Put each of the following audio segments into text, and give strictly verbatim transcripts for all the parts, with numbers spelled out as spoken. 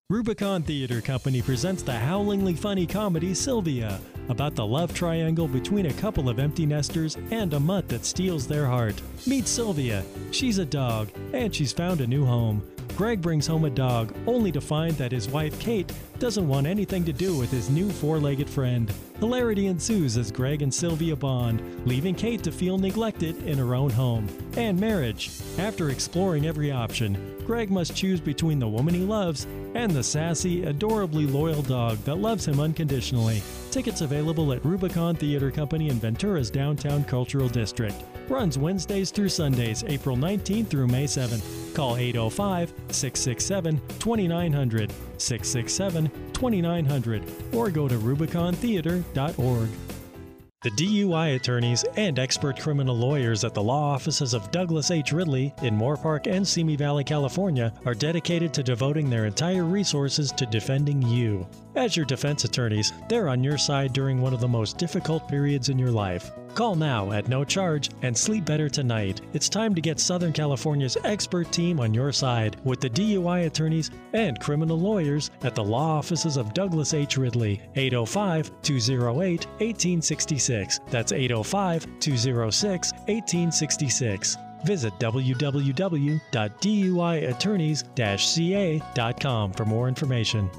Rubicon Theater Company presents the howlingly funny comedy Sylvia, about the love triangle between a couple of empty nesters and a mutt that steals their heart. Meet Sylvia. She's a dog, and she's found a new home. Greg brings home a dog, only to find that his wife, Kate, doesn't want anything to do with his new four-legged friend. Hilarity ensues as Greg and Sylvia bond, leaving Kate to feel neglected in her own home. And marriage. After exploring every option, Greg must choose between the woman he loves and the sassy, adorably loyal dog that loves him unconditionally. Tickets available at Rubicon Theater Company in Ventura's Downtown Cultural District. Runs Wednesdays through Sundays, April nineteenth through May seventh. Call eight oh five, six six seven, two nine zero zero, six six seven, two nine zero zero, or go to rubicon theater dot org. The D U I attorneys and expert criminal lawyers at the law offices of Douglas H. Ridley in Moorpark and Simi Valley, California, are dedicated to devoting their entire resources to defending you. As your defense attorneys, they're on your side during one of the most difficult periods in your life. Call now at no charge and sleep better tonight. It's time to get Southern California's expert team on your side with the D U I attorneys and criminal lawyers at the law offices of Douglas H. Ridley, eight oh five, two oh eight, one eight six six. That's eight oh five, two oh six, one eight six six. Visit w w w dot d u i attorneys dash c a dot com for more information.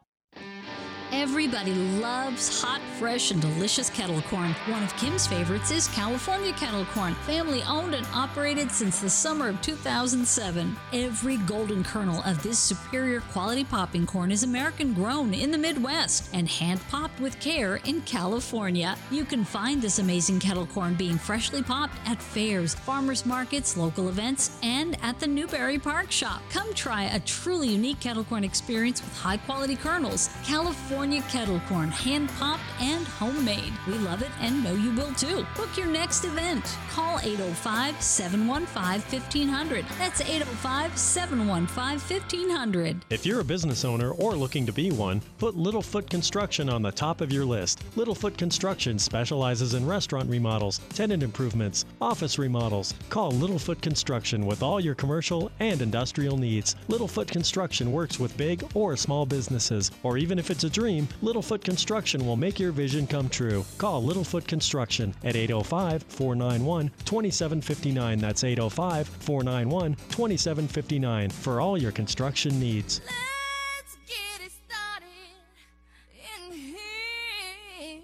Everybody loves hot, fresh, and delicious kettle corn. One of Kim's favorites is California kettle corn, family owned and operated since the summer of two thousand seven. Every golden kernel of this superior quality popping corn is American grown in the Midwest and hand popped with care in California. You can find this amazing kettle corn being freshly popped at fairs, farmers markets, local events, and at the Newberry Park Shop. Come try a truly unique kettle corn experience with high quality kernels. California kettle corn, hand popped and homemade. We love it and know you will too. Book your next event. Call eight oh five, seven one five, one five zero zero. That's eight oh five, seven one five, one five zero zero. If you're a business owner or looking to be one, put Littlefoot Construction on the top of your list. Littlefoot Construction specializes in restaurant remodels, tenant improvements, office remodels. Call Littlefoot Construction with all your commercial and industrial needs. Littlefoot Construction works with big or small businesses, or even if it's a dream, Littlefoot Construction will make your vision come true. Call Littlefoot Construction at eight oh five, four nine one, two seven five nine. That's eight oh five, four nine one, two seven five nine for all your construction needs. Let's get it started in here.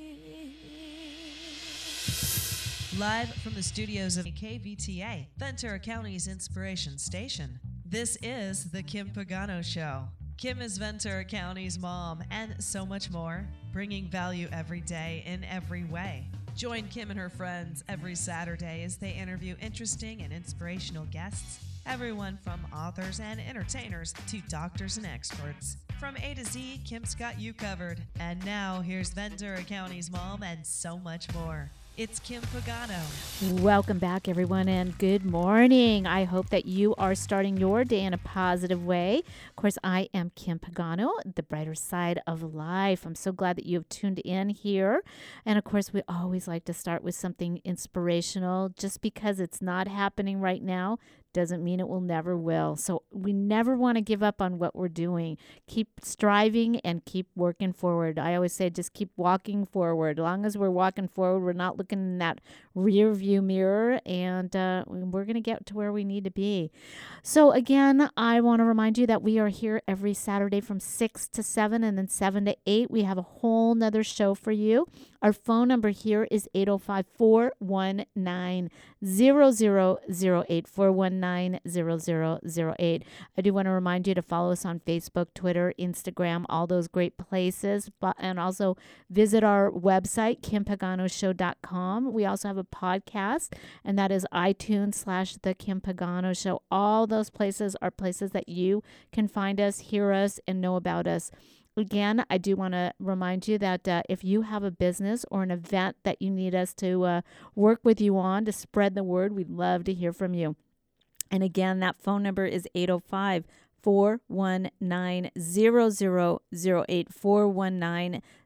Live from the studios of K V T A, Ventura County's Inspiration Station, this is The Kim Pagano Show. Kim is Ventura County's mom and so much more, bringing value every day in every way. Join Kim and her friends every Saturday as they interview interesting and inspirational guests, everyone from authors and entertainers to doctors and experts. From A to Z, Kim's got you covered. And now, here's Ventura County's mom and so much more. It's Kim Pagano. Welcome back, everyone, and good morning. I hope that you are starting your day in a positive way. Of course, I am Kim Pagano, the brighter side of life. I'm so glad that you have tuned in here. And of course, we always like to start with something inspirational. Just because it's not happening right now doesn't mean it will never will. So we never want to give up on what we're doing. Keep striving and keep working forward. I always say just keep walking forward. As long as we're walking forward, we're not looking in that rear view mirror, and uh, we're going to get to where we need to be. So again, I want to remind you that we are here every Saturday from six to seven and then seven to eight. We have a whole nother show for you. Our phone number here is eight oh five, four one nine, zero zero zero eight, four one nine, zero zero zero eight. I do want to remind you to follow us on Facebook, Twitter, Instagram, all those great places, but and also visit our website, kim pagano show dot com. We also have a podcast, and that is iTunes slash The Kim Pagano Show. All those places are places that you can find us, hear us, and know about us. Again, I do want to remind you that uh, if you have a business or an event that you need us to uh, work with you on to spread the word, we'd love to hear from you. And again, that phone number is eight oh five, four one nine, zero zero zero eight, four one nine,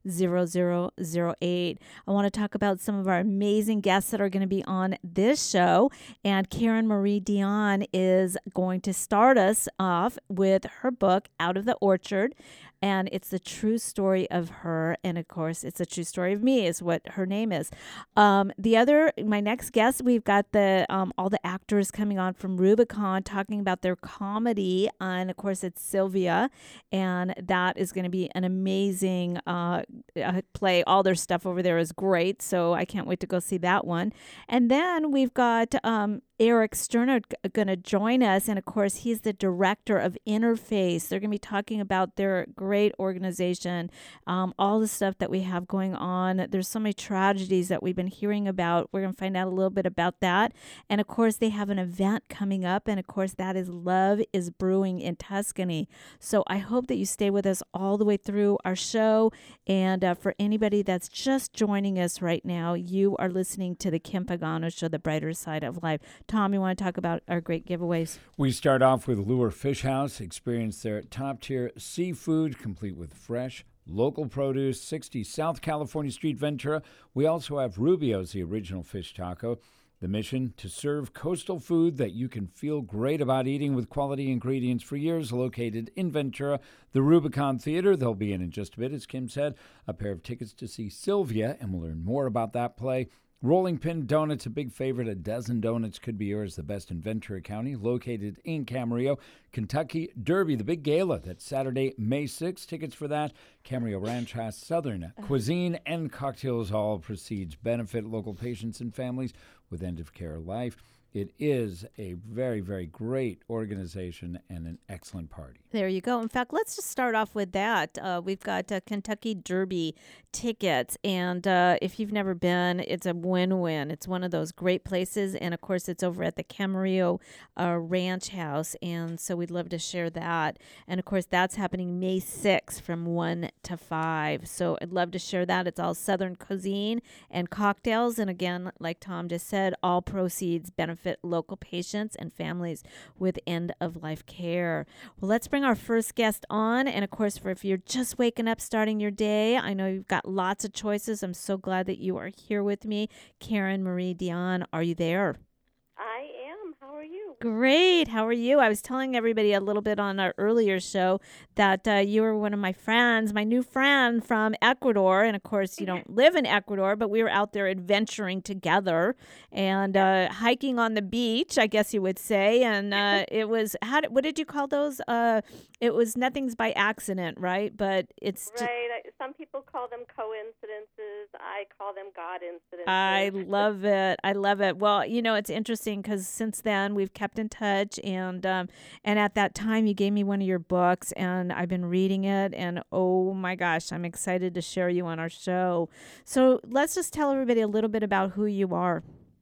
zero zero zero eight. I want to talk about some of our amazing guests that are going to be on this show. And Karen Marie Dion is going to start us off with her book, Out of the Orchard. And it's the true story of her. And of course, it's a true story of me is what her name is. Um, the other, my next guest, we've got the um, all the actors coming on from Rubicon talking about their comedy. And of course, it's Sylvia. And that is going to be an amazing uh, uh, play. All their stuff over there is great. So I can't wait to go see that one. And then we've got um, Eric Sterner going to join us. And of course, he's the director of Interface. They're going to be talking about their great organization, um, all the stuff that we have going on. There's so many tragedies that we've been hearing about. We're going to find out a little bit about that. And of course, they have an event coming up. And of course, that is Love is Brewing in Tuscany. So I hope that you stay with us all the way through our show. And uh, for anybody that's just joining us right now, you are listening to the Kim Pagano Show, The Brighter Side of Life. Tom, you want to talk about our great giveaways? We start off with Lure Fish House. Experience their top-tier seafood, complete with fresh, local produce, sixty South California Street, Ventura. We also have Rubio's, the original fish taco. The mission, to serve coastal food that you can feel great about eating with quality ingredients for years, located in Ventura. The Rubicon Theater, they'll be in in just a bit, as Kim said. A pair of tickets to see Sylvia, and we'll learn more about that play. Rolling Pin Donuts, a big favorite. A dozen donuts could be yours, the best in Ventura County, located in Camarillo. Kentucky Derby, the big gala, that's Saturday, May sixth. Tickets for that. Camarillo Ranch has Southern cuisine and cocktails. All proceeds benefit local patients and families with end-of-care life. It is a very, very great organization and an excellent party. There you go. In fact, let's just start off with that. Uh, we've got uh, Kentucky Derby tickets, and uh, if you've never been, it's a win-win. It's one of those great places, and of course, it's over at the Camarillo uh, Ranch House, and so we'd love to share that. And of course, that's happening May sixth from one to five. So I'd love to share that. It's all Southern cuisine and cocktails, and again, like Tom just said, all proceeds benefit local patients and families with end-of-life care. Well, let's bring our first guest on. And of course, for if you're just waking up, starting your day, I know you've got lots of choices. I'm so glad that you are here with me. Karen Marie Dion, are you there? I am. How are you? Great. How are you? I was telling everybody a little bit on our earlier show that uh, you were one of my friends, my new friend from Ecuador. And of course, you don't live in Ecuador, but we were out there adventuring together and uh, hiking on the beach, I guess you would say. And uh, it was, how did, what did you call those? Uh, it was nothing's by accident, right? But it's right. I, some people call them coincidences. I call them God incidences. I love it. I love it. Well, you know, it's interesting because since then we've kept in touch, and um, and at that time you gave me one of your books, and I've been reading it, and oh my gosh, I'm excited to share you on our show. So let's just tell everybody a little bit about who you are.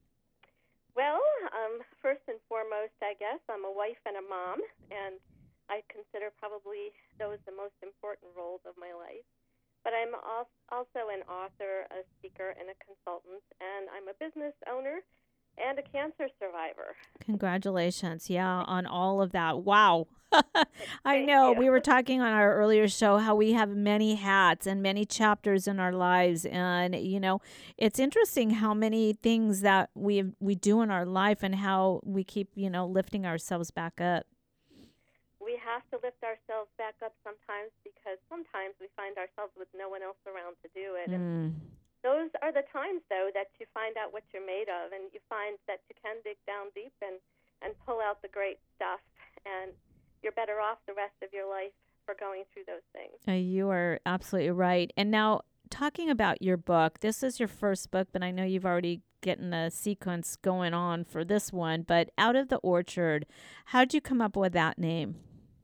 Well, um, first and foremost, I guess I'm a wife and a mom, and I consider probably those the most important roles of my life. But I'm also an author, a speaker, and a consultant, and I'm a business owner and a cancer survivor. Congratulations. Yeah, on all of that. Wow. I Thank know. you. We were talking on our earlier show how we have many hats and many chapters in our lives. And, you know, it's interesting how many things that we we do in our life and how we keep, you know, lifting ourselves back up. We have to lift ourselves back up sometimes because sometimes we find ourselves with no one else around to do it. Mm. And those are the times, though, that you find out what you're made of, and you find that you can dig down deep and, and pull out the great stuff, and you're better off the rest of your life for going through those things. Uh, you are absolutely right. And now, talking about your book, this is your first book, but I know you've already getting a sequence going on for this one, but Out of the Orchard, how'd you come up with that name?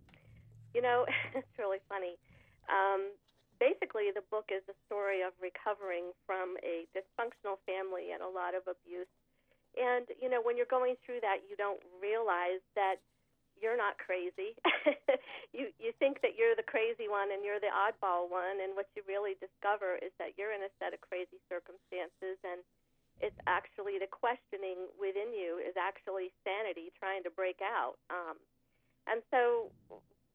You know, it's really funny. Um, basically, the book is a story of recovering from a dysfunctional family and a lot of abuse. And, you know, when you're going through that, you don't realize that you're not crazy. you you think that you're the crazy one and you're the oddball one, and what you really discover is that you're in a set of crazy circumstances, and it's actually the questioning within you is actually sanity trying to break out. Um, and so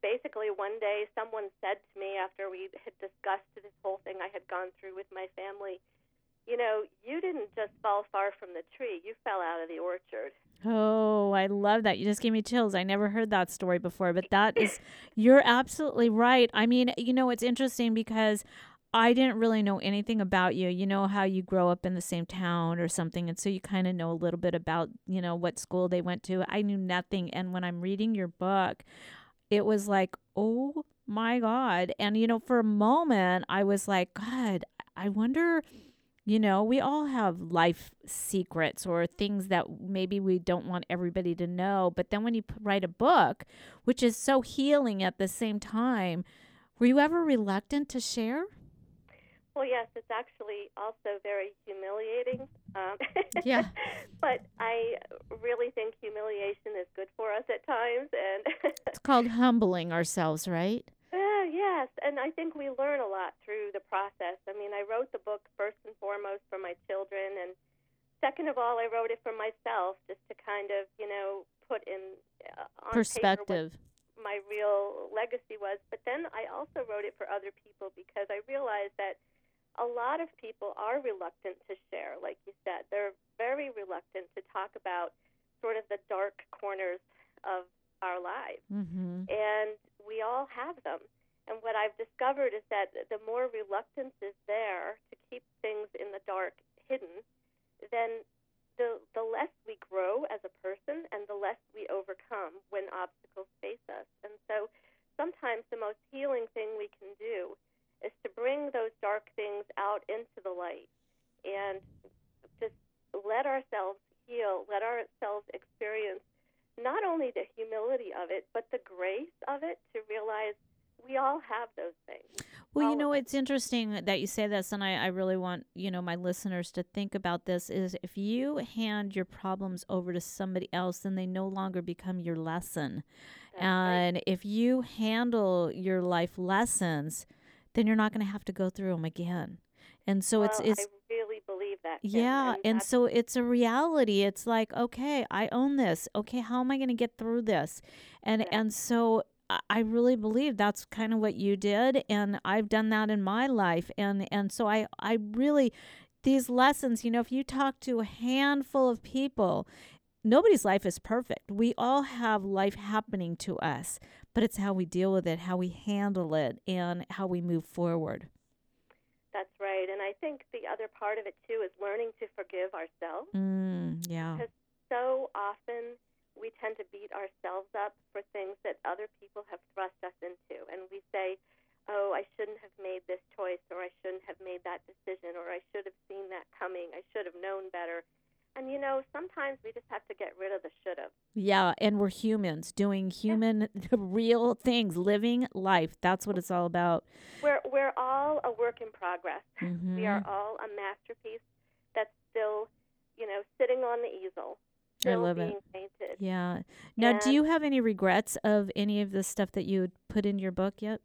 basically one day someone said to me after we had discussed this whole thing I had gone through with my family, you know, you didn't just fall far from the tree, you fell out of the orchard. Oh, I love that. You just gave me chills. I never heard that story before, but that is, you're absolutely right. I mean, you know, it's interesting because I didn't really know anything about you. You know how you grow up in the same town or something, and so you kind of know a little bit about, you know, what school they went to. I knew nothing. And when I'm reading your book, it was like, oh my God. And, you know, for a moment, I was like, God, I wonder, you know, we all have life secrets or things that maybe we don't want everybody to know. But then when you p- write a book, which is so healing at the same time, were you ever reluctant to share? Well, yes, it's actually also very humiliating. Um, Yeah. But I really think humiliation is good for us at times. And It's called humbling ourselves, right? Uh, yes, and I think we learn a lot through the process. I mean, I wrote the book first and foremost for my children, and second of all, I wrote it for myself just to kind of, you know, put in uh, on Perspective. paper what my real legacy was. But then I also wrote it for other people because I realized that a lot of people are reluctant to share, like you said. They're very reluctant to talk about sort of the dark corners of our lives. Mm-hmm. And we all have them. And what I've discovered is that the more reluctance is there to keep things in the dark hidden, then the the less we grow as a person and the less we overcome when obstacles face us. And so sometimes the most healing thing we can do is to bring those dark things out into the light and just let ourselves heal, let ourselves experience not only the humility of it, but the grace of it, to realize we all have those things. Well, all you know, of it's interesting that you say this, and I, I really want, you know, my listeners to think about this, is if you hand your problems over to somebody else, then they no longer become your lesson. That's And if you handle your life lessons, then you're not going to have to go through them again. And so well, it's, it's, I really believe that, Kim, yeah, and and that's- so it's a reality. It's like, okay, I own this. Okay, how am I going to get through this? And Yeah. and so I I really believe that's kind of what you did, and I've done that in my life. And and so I I really, these lessons, you know, if you talk to a handful of people, nobody's life is perfect. We all have life happening to us, but it's how we deal with it, how we handle it, and how we move forward. that's right. And I think the other part of it, too, is learning to forgive ourselves. Mm, yeah. Because so often we tend to beat ourselves up for things that other people have thrust us into. And we say, oh, I shouldn't have made this choice, or I shouldn't have made that decision, or I should have seen that coming. I should have known better. And, you know, sometimes we just have to get rid of the should have. Yeah, and we're humans doing human, real things, living life. That's what it's all about. We're, we're all a work in progress. Mhm. We are all a masterpiece that's still, you know, sitting on the easel, I still love being it. painted. Yeah. Now, do And- you have any regrets of any of the stuff that you had put in your book yet?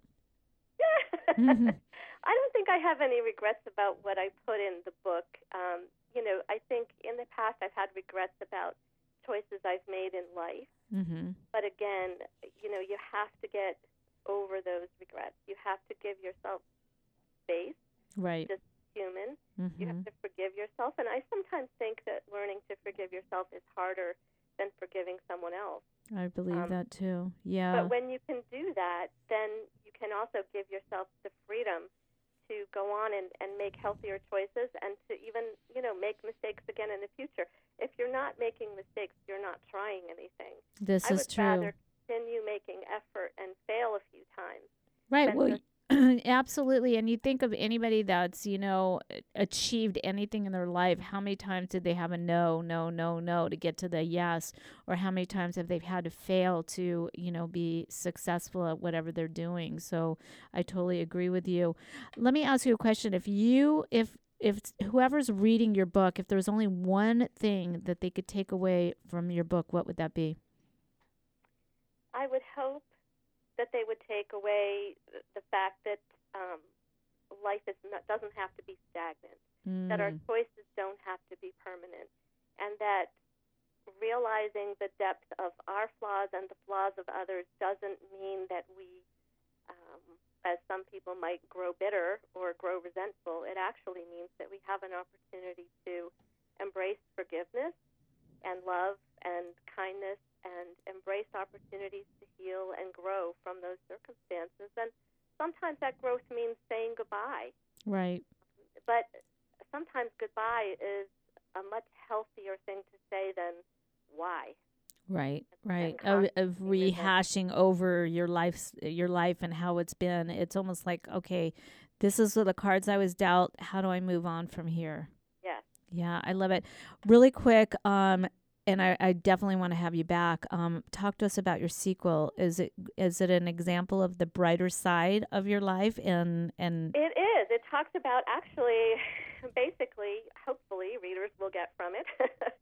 Mhm. I don't think I have any regrets about what I put in the book. Um, you know, I think in the past I've had regrets about choices I've made in life. Mhm. But again, you know, you have to get over those regrets. You have to give yourself space, Right. just human. You have Mhm. to forgive yourself. And I sometimes think that learning to forgive yourself is harder than forgiving someone else. I believe um, that too. Yeah. But when you can do that, then you can also give yourself the freedom to go on and, and make healthier choices, and to even, you know, make mistakes again in the future. If you're not making mistakes, you're not trying anything. This I is would true. rather continue making effort and fail a few times. Right. than Well, just- absolutely. And you think of anybody that's, you know, achieved anything in their life, how many times did they have a no, no, no, no to get to the yes? Or how many times have they had to fail to, you know, be successful at whatever they're doing? So I totally agree with you. Let me ask you a question. If you, if, if whoever's reading your book, if there's only one thing that they could take away from your book, what would that be? I would hope that they would take away th- the fact that um, life is not, doesn't have to be stagnant, that our Mm. choices don't have to be permanent, and that realizing the depth of our flaws and the flaws of others doesn't mean that we, um, as some people might, grow bitter or grow resentful. It actually means that we have an opportunity to embrace forgiveness and love and kindness and embrace opportunities to heal and grow from those circumstances. And sometimes that growth means saying goodbye. Right. But sometimes goodbye is a much healthier thing to say than why. Right, right. And Of, of rehashing over your life, your life and how it's been. It's almost like, okay, this is the cards I was dealt. How do I move on from here? Yes. Yeah, I love it. Really quick, um, and I, I definitely want to have you back. Um, talk to us about your sequel. Is it is it an example of the brighter side of your life? And and it is. It talks about actually, basically, hopefully, readers will get from it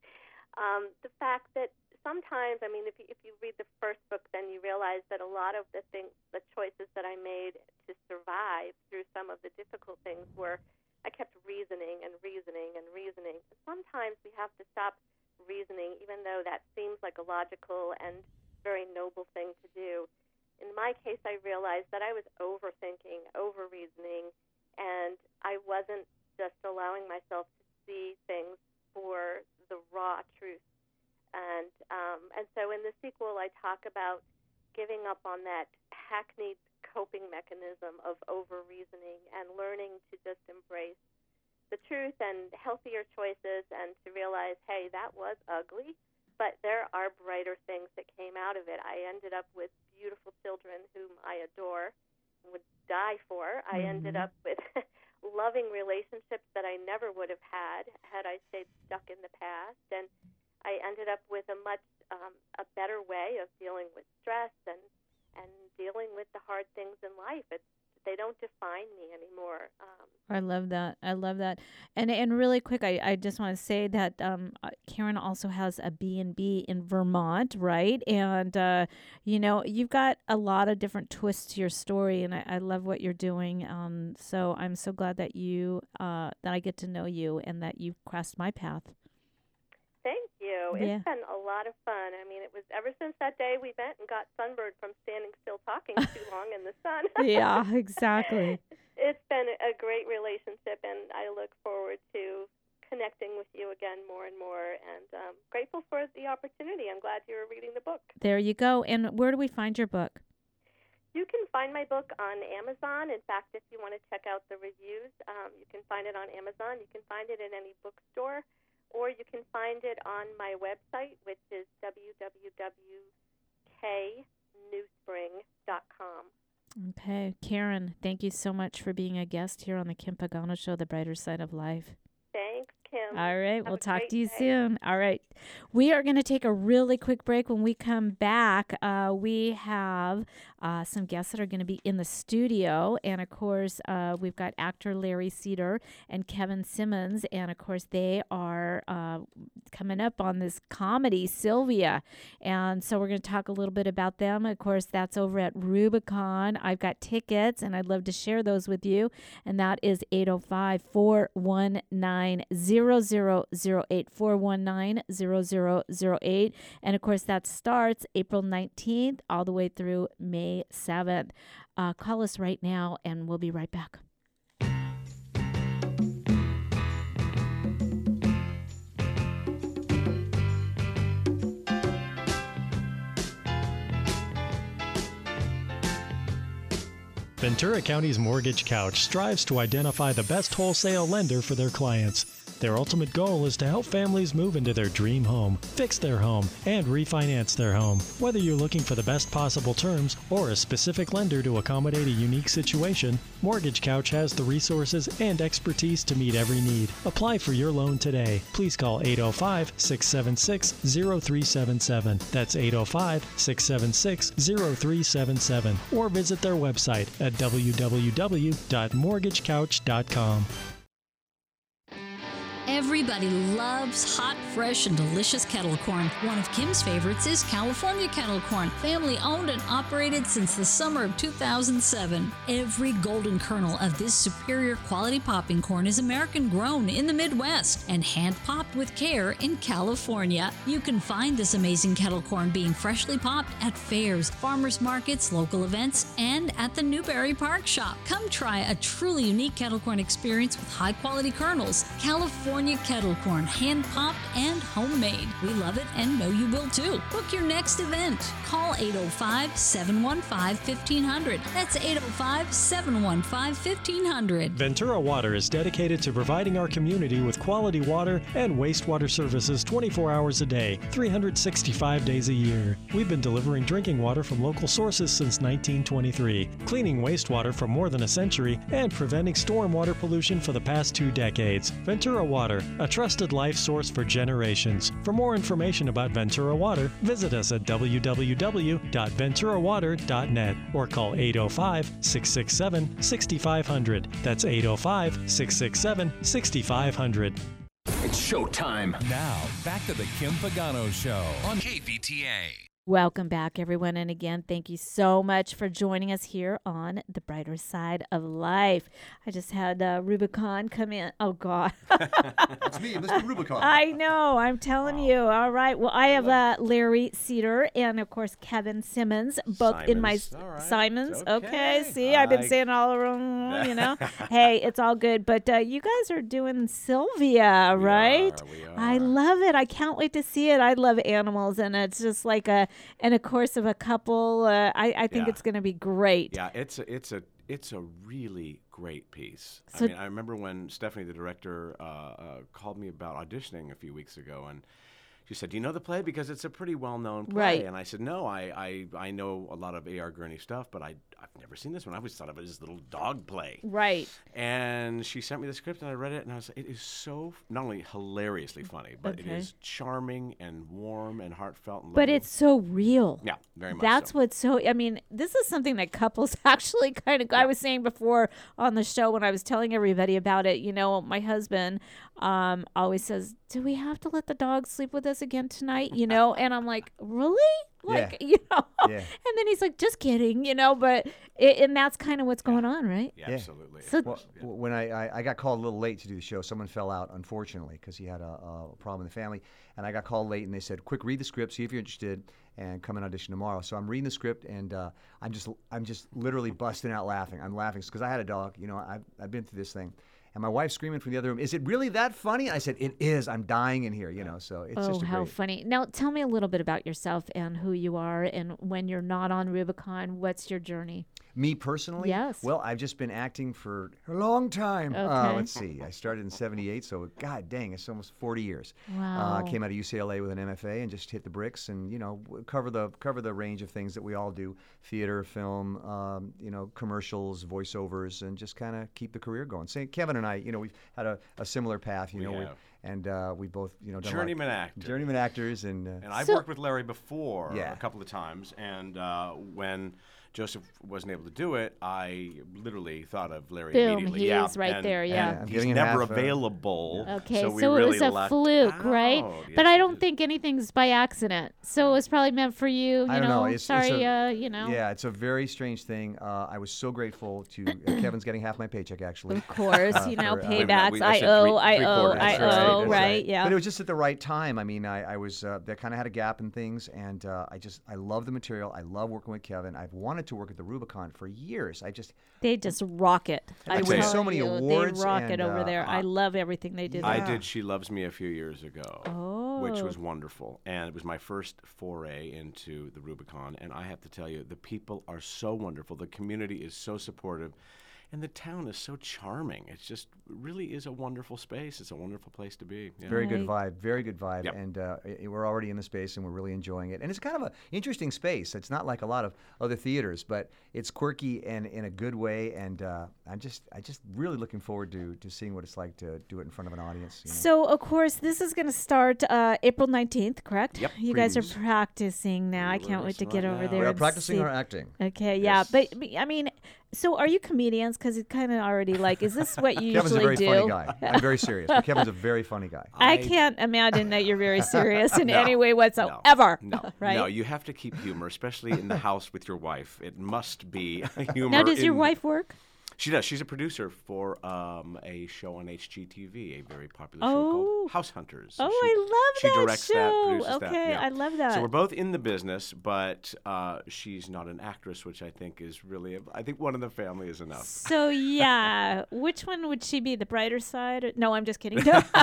um, the fact that sometimes, I mean, if you, if you read the first book, then you realize that a lot of the things, the choices that I made to survive through some of the difficult things were, I kept reasoning and reasoning and reasoning. Sometimes we have to stop reasoning, even though that seems like a logical and very noble thing to do. In my case, I realized that I was overthinking, over-reasoning, and I wasn't just allowing myself to see things for the raw truth. And um, and so in the sequel, I talk about giving up on that hackneyed coping mechanism of over-reasoning and learning to just embrace the truth and healthier choices and to realize, hey, that was ugly, but there are brighter things that came out of it. I ended up with beautiful children whom I adore and would die for. I Mm-hmm. ended up with loving relationships that I never would have had had I stayed stuck in the past. And I ended up with a much um, a better way of dealing with stress and and dealing with the hard things in life. It's, they don't define me anymore. Um, I love that. I love that. And and really quick, I, I just want to say that um, uh, Karen also has a B and B in Vermont, right? And, uh, you know, you've got a lot of different twists to your story, and I, I love what you're doing. Um, so I'm so glad that you, uh, that I get to know you and that you've crossed my path. Thank you. Yeah. It's been a lot of fun. I mean, it was ever since that day we went and got sunburned from standing still talking too long in the sun. Yeah, exactly. It's been a great relationship, and I look forward to connecting with you again more and more, and um, grateful for the opportunity. I'm glad you're reading the book. There you go. And where do we find your book? You can find my book on Amazon. In fact, if you want to check out the reviews, um, you can find it on Amazon. You can find it in any bookstore. Or you can find it on my website, which is w w w dot k newspring dot com. Okay. Karen, thank you so much for being a guest here on the Kim Pagano Show, The Brighter Side of Life. Thanks, Kim. All right. Have We'll a talk great to you day. soon. All right. We are going to take a really quick break. When we come back, uh, we have uh, some guests that are going to be in the studio. And, of course, uh, we've got actor Larry Cedar and Kevin Simmons. And, of course, they are uh, coming up on this comedy, Sylvia. And so we're going to talk a little bit about them. Of course, that's over at Rubicon. I've got tickets, and I'd love to share those with you. And that is eight oh five, four one nine, zero zero zero eight, four one nine, zero zero zero eight. And, of course, that starts April nineteenth all the way through May seventh. Uh, call us right now, and we'll be right back. Ventura County's Mortgage Couch strives to identify the best wholesale lender for their clients. Their ultimate goal is to help families move into their dream home, fix their home, and refinance their home. Whether you're looking for the best possible terms or a specific lender to accommodate a unique situation, Mortgage Couch has the resources and expertise to meet every need. Apply for your loan today. Please call eight oh five, six seven six, zero three seven seven. That's eight oh five, six seven six, zero three seven seven. Or visit their website at w w w dot mortgage couch dot com. Everybody loves hot, fresh, and delicious kettle corn. One of Kim's favorites is California kettle corn, family owned and operated since the summer of two thousand seven. Every golden kernel of this superior quality popping corn is American grown in the Midwest and hand popped with care in California. You can find this amazing kettle corn being freshly popped at fairs, farmers markets, local events, and at the Newberry Park Shop. Come try a truly unique kettle corn experience with high quality kernels. California kettle corn, hand popped and homemade. We love it and know you will too. Book your next event. Call eight oh five, seven one five, one five zero zero. That's eight oh five, seven one five, one five zero zero. Ventura Water is dedicated to providing our community with quality water and wastewater services twenty-four hours a day, three hundred sixty-five days a year. We've been delivering drinking water from local sources since nineteen twenty-three, cleaning wastewater for more than a century, and preventing stormwater pollution for the past two decades. Ventura Water, a trusted life source for generations. For more information about Ventura Water, visit us at w w w dot ventura water dot net or call eight oh five, six six seven, six five zero zero. That's eight oh five, six six seven, six five zero zero. It's showtime. Now, back to the Kim Pagano Show on K V T A. Welcome back, everyone. And again, thank you so much for joining us here on The Brighter Side of Life. I just had uh, Rubicon come in. Oh, God. It's me, Mister Rubicon. I know. I'm telling wow. you. All right. Well, I have uh, Larry Cedar and, of course, Kevin Simmons, both Simons. in my... All right. Simons. Okay. okay. See, I've been I... saying all around, you know. Hey, it's all good. But uh, you guys are doing Sylvia, we right? Are, we are. I love it. I can't wait to see it. I love animals, and it's just like a... And of course, of a couple, uh, I, I think yeah. it's going to be great. Yeah, it's a, it's a it's a really great piece. So I mean, I remember when Stephanie, the director, uh, uh, called me about auditioning a few weeks ago, and she said, "Do you know the play? Because it's a pretty well-known play." Right. And I said, "No, I, I, I know a lot of A R. Gurney stuff, but I, I've never seen this one. I always thought of it as this little dog play." Right. And she sent me the script, and I read it, and I was like, it is so not only hilariously funny, but Okay. it is charming and warm and heartfelt. And But loving. it's so real. Yeah, very much That's so. what's so, I mean, this is something that couples actually kind of, I was saying before on the show when I was telling everybody about it, you know, my husband um, always says, "Do we have to let the dog sleep with us again tonight?" You know, and I'm like, really? Like, Yeah. you know, Yeah. and then he's like, "Just kidding," you know, but, it, and that's kind of what's going on, right? Yeah, Yeah. absolutely. So- Well, w- when I, I, I got called a little late to do the show, someone fell out, unfortunately, because he had a, a problem in the family. And I got called late, and they said, "Quick, read the script, see if you're interested, and come and audition tomorrow." So I'm reading the script, and uh, I'm just I'm just literally busting out laughing. I'm laughing because I had a dog. You know, I've, I've been through this thing. And my wife's screaming from the other room, "Is it really that funny?" I said, "It is. I'm dying in here." You know, so it's Oh, just a how great... funny. Now, tell me a little bit about yourself and who you are, and when you're not on Rubicon, what's your journey? Me personally? Yes. Well, I've just been acting for a long time. Uh, Okay. let's see. I started in seventy-eight, so god dang, it's almost forty years. Wow. Uh, came out of U C L A with an M F A and just hit the bricks and, you know, w- cover the cover the range of things that we all do. Theater, film, um, you know, commercials, voiceovers, and just kind of keep the career going. Say, Kevin and I, you know, we've had a, a similar path, you We know. have. And uh, we both, you know, done a lot of- Journeyman actor. Journeyman actors. And, uh, And I've So- worked with Larry before Yeah. a couple of times, and uh, when Joseph wasn't able to do it, I literally thought of Larry Boom, immediately. he yeah, is right and- there, yeah. I'm and he's giving him never half, uh, available. Okay, so, so, we it really was a lucked fluke, right? out. But Yes, I it don't is. think anything's by accident. So it was probably meant for you. You I don't know. It's, sorry, it's a, uh, you know. Yeah, it's a very strange thing. Uh, I was so grateful to uh, Kevin's getting half my paycheck actually. Of course, Uh, you know, for, uh, paybacks. we- I I said owe, three- I three owe, quarters. I That's right, owe, that's right? Yeah. But it was just at the right time. I mean, I, I was uh, that kind of had a gap in things, and uh, I just I love the material. I love working with Kevin. I've wanted to work at the Rubicon for years. I just They just rock it. I I'm tell you, telling so many you, awards They rock it and, over uh, there. I love everything they do. I there. did She Loves Me a few years ago, Oh. which was wonderful. And it was my first foray into the Rubicon. And I have to tell you, the people are so wonderful. The community is so supportive. And the town is so charming. It's just really is a wonderful space. It's a wonderful place to be. Yeah. very good Right. vibe, very good vibe, Yep. and uh, i- we're already in the space and we're really enjoying it. And it's kind of an interesting space. It's not like a lot of other theaters, but it's quirky and in a good way. And uh, I'm just I just really looking forward to to seeing what it's like to do it in front of an audience. You know? So, of course, this is going to start uh, April nineteenth, correct? Yep, You guys are previews. practicing now. I We're can't wait to rehearsing get right over now. there. we are and practicing see. our acting. Okay, yeah, Yes. but, but I mean, So are you comedians? Because it's kind of already like, is this what you Kevin's usually a very do? funny guy. I'm very serious, but Kevin's a very funny guy. I, can't imagine that you're very serious in No, any way whatsoever. No, right? no, you have to keep humor, especially in the house with your wife. It must be humor. Now, does your in- wife work? She does. She's a producer for um, a show on H G T V, a very popular Oh. show called House Hunters. So Oh, she, I love she that directs show. that, produces Okay, that. Yeah. I love that. So we're both in the business, but uh, she's not an actress, which I think is really. I think one in the family is enough. So yeah, which one would she be? The brighter side? Or- No, I'm just kidding.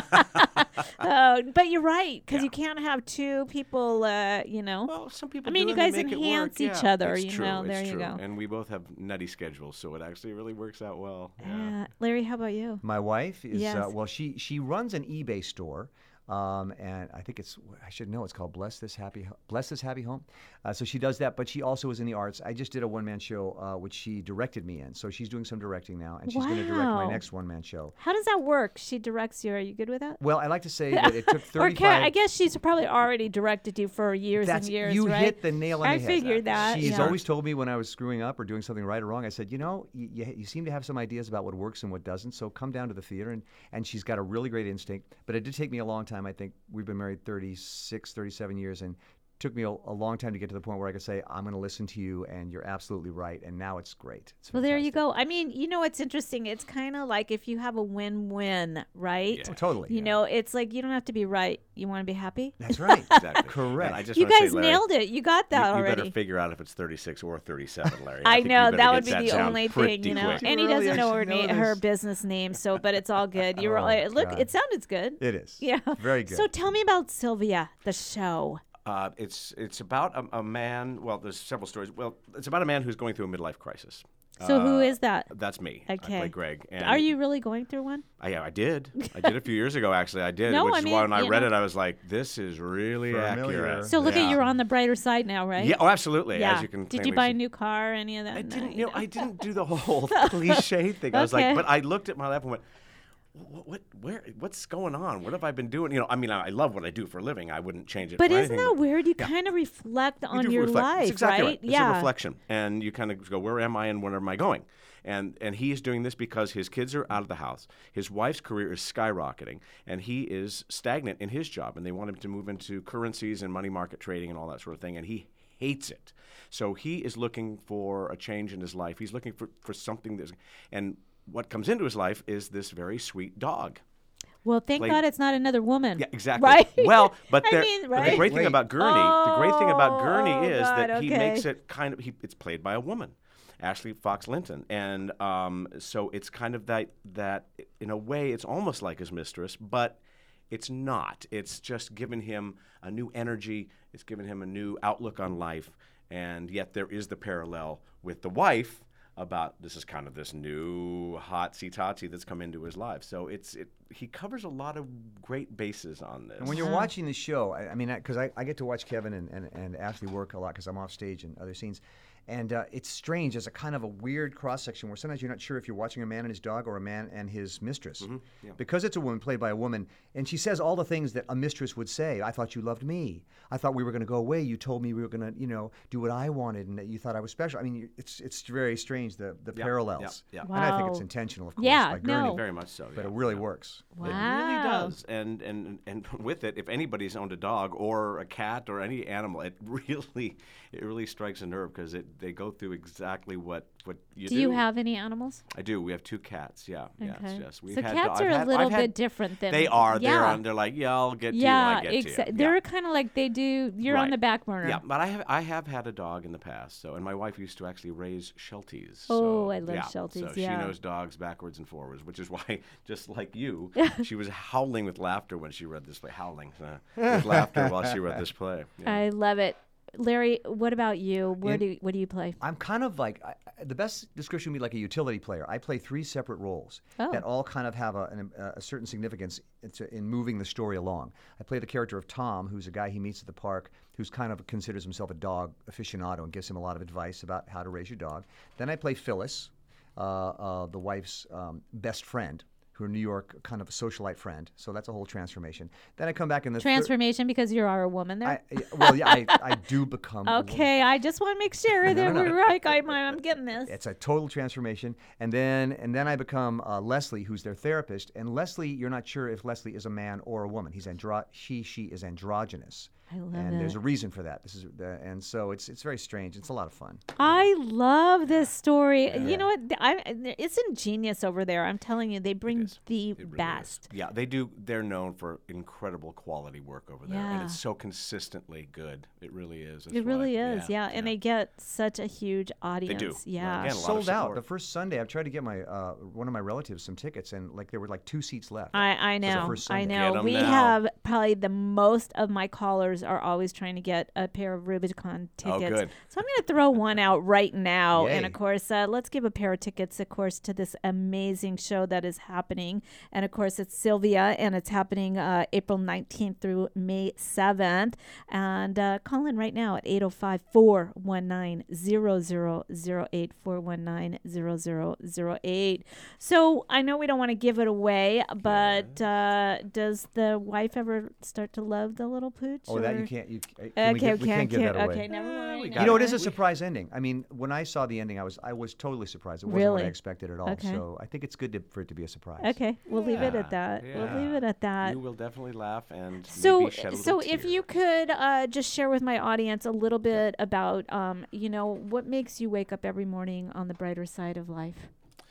uh, but you're right, because you can't have two people. Uh, you know. Well, some people. I mean, do you and they guys make it enhance work. each Yeah, other. it's You true, know. it's There you true. go. And we both have nutty schedules, so it actually really works out well. Uh, Larry, how about you? My wife is Yes. uh, well. She she runs an eBay store, um, and I think it's I should know it's called Bless This Happy Ho- Bless This Happy Home. Uh, so she does that, but she also is in the arts. I just did a one man show uh, which she directed me in. So she's doing some directing now, and she's going to direct my Wow. next one man show. How does that work? She directs you. Are you good with that? Well, I like to say that it took Or thirty-five. can, I guess she's probably already directed you for years That's, and years, you right? hit the nail on I the head. figured that. She's yeah. always told me when I was screwing up or doing something right or wrong, I said, you know, you, you, you seem to have some ideas about what works and what doesn't, so come down to the theater. And, and she's got a really great instinct. But it did take me a long time. I think we've been married thirty-six, thirty-seven years, and took me a, a long time to get to the point where I could say, I'm going to listen to you, and you're absolutely right. And now it's great. It's Well, there you go. I mean, you know what's interesting? It's kind of like if you have a win-win, right? Oh, totally. You know, it's like you don't have to be right. You want to be happy? That's right. Exactly. Correct. And I just You wanna say, guys Larry, nailed it. You got that you, you already. better figure out if it's thirty-six or thirty-seven, Larry. I think you know better that get would be that the down only pretty thing, you know. quick. And he Really, doesn't I know, should her, know na- her this. business name, so but it's all good. You were Oh, like, look, God. it sounded good. It is. Yeah. Very good. So tell me about Sylvia, the show. Uh, it's it's about a, a man. Well, there's several stories. Well, it's about a man who's going through a midlife crisis. So who Uh, is that? That's me. Okay. I play Greg. And Are you really going through one? I, yeah, I did. I did a few years ago, actually. I did. No, which I is mean, why when I you read know. it, I was like, this is really Familiar. accurate. So look yeah. at you're on the brighter side now, right? Yeah, oh, absolutely. Yeah. As you can Did you plainly buy see. a new car or any of that? I No, didn't, you you know, I didn't do the whole cliche thing. I was Okay. like, but I looked at my life and went, what, what, where, what's going on? What have I been doing? You know, I mean, I, I love what I do for a living. I wouldn't change it. But for isn't anything, that but weird? You yeah. kind of reflect You on do your reflect. life, It's exactly right? right. It's yeah. a reflection, and you kind of go, where am I and where am I going? And and he is doing this because his kids are out of the house. His wife's career is skyrocketing, and he is stagnant in his job. And they want him to move into currencies and money market trading and all that sort of thing. And he hates it. So he is looking for a change in his life. He's looking for, for something that's, and what comes into his life is this very sweet dog. Well, thank played- God it's not another woman. Yeah, exactly. Right? Well, but, I there- mean, but right? the great thing Wait. about Gurney, the great thing about Oh, Gurney oh, is God, that he okay. makes it kind of he, it's played by a woman, Ashley Fox Linton, and um, so it's kind of that that in a way it's almost like his mistress, but it's not. It's just given him a new energy. It's given him a new outlook on life, and yet there is the parallel with the wife. About this is kind of this new hot sitati that's come into his life. So it's it he covers a lot of great bases on this. And when you're watching the show, I, I mean, because I, I get to watch Kevin and, and, and Ashley work a lot because I'm off stage and other scenes. And uh, it's strange. There's a kind of a weird cross-section where sometimes you're not sure if you're watching a man and his dog or a man and his mistress. yeah. Because it's a woman played by a woman, and she says all the things that a mistress would say. I thought you loved me. I thought we were going to go away. You told me we were going to, you know, do what I wanted and that you thought I was special. I mean, you- it's it's very strange, the, the Yeah, parallels. yeah, yeah. And I think it's Wow. intentional, of course, Yeah, by Gurney. no. Very much so. But yeah, it really yeah. works. Wow. It really does. And, and and with it, if anybody's owned a dog or a cat or any animal, it really it really strikes a nerve because it they go through exactly what, what you do. Do you have any animals? I do. We have two cats. Yeah. Yes. Okay. Yes. We've So had cats do- are I've a had- little I've had- bit different than They are. They're yeah. on. They're like, yeah, I'll get to you yeah, when I get to exa- you. they're Yeah. kind of like they do. You're on Right. the back burner. Yeah, but I have I have had a dog in the past. So, and my wife used to actually raise Shelties. Oh, so, I love yeah, Shelties, So yeah. she knows dogs backwards and forwards, which is why, just like you, she was howling with laughter when she read this play. Howling uh, with laughter while she read this play. Yeah. I love it. Larry, what about you? Where In- do what do you play? I'm kind of like I, I- the best description would be like a utility player. I play three separate roles Oh. that all kind of have a, an, a certain significance in, in moving the story along. I play the character of Tom, who's a guy he meets at the park, who's kind of considers himself a dog aficionado and gives him a lot of advice about how to raise your dog. Then I play Phyllis, uh, uh, the wife's um, best friend, who are New York, kind of a socialite friend. So that's a whole transformation. Then I come back in the thir- Transformation because you are a woman there. I, well, yeah, I, I do become. a woman. Okay, I just want to make sure No, that no, no. we're right. I'm, I'm getting this. It's a total transformation, and then and then I become uh, Leslie, who's their therapist. And Leslie, you're not sure if Leslie is a man or a woman. He's andro- she she is androgynous. I love and it. there's a reason for that. This is uh, and so it's it's very strange. It's a lot of fun. I love this story. Yeah. You know what? I, it's ingenious over there. I'm telling you, they bring the It really best. is. Yeah, they do. They're known for incredible quality work over there, and Yeah. it's so consistently good. It really is. That's It really why- is, yeah, And they get such a huge audience. do. Yeah. Again, a lot of Sold out support. the first Sunday. I've tried to get my uh, one of my relatives some tickets, and like there were like two seats left. I, I It was the know. first I Sunday. know. Get 'em We now. have probably the most of my callers are always trying to get a pair of Rubicon Oh, tickets. good. So I'm going to throw one out right now. And Yay. of course, uh, let's give a pair of tickets, of course, to this amazing show that is happening. And of course, it's Sylvia, and it's happening uh, April nineteenth through May seventh. And uh, call in right now at eight oh five, four one nine, zero zero zero eight, four one nine, zero zero zero eight. So I know we don't want to give it away, but uh, does the wife ever start to love the little pooch? Oh, that or- you can't. You, uh, can Okay, we, get, we okay, can't give okay, that away. okay, never mind. we never got You know, it is mind. a surprise ending. I mean, when I saw the ending, I was I was totally surprised. It wasn't what Really? I expected at all. Okay. So I think it's good to, for it to be a surprise. Okay, we'll leave it Yeah, at that. We'll leave yeah. it at that. You will definitely laugh and So, maybe shed a so little if tear. you could uh, just share with my audience a little bit about, um, you know, what makes you wake up every morning on the brighter side of life?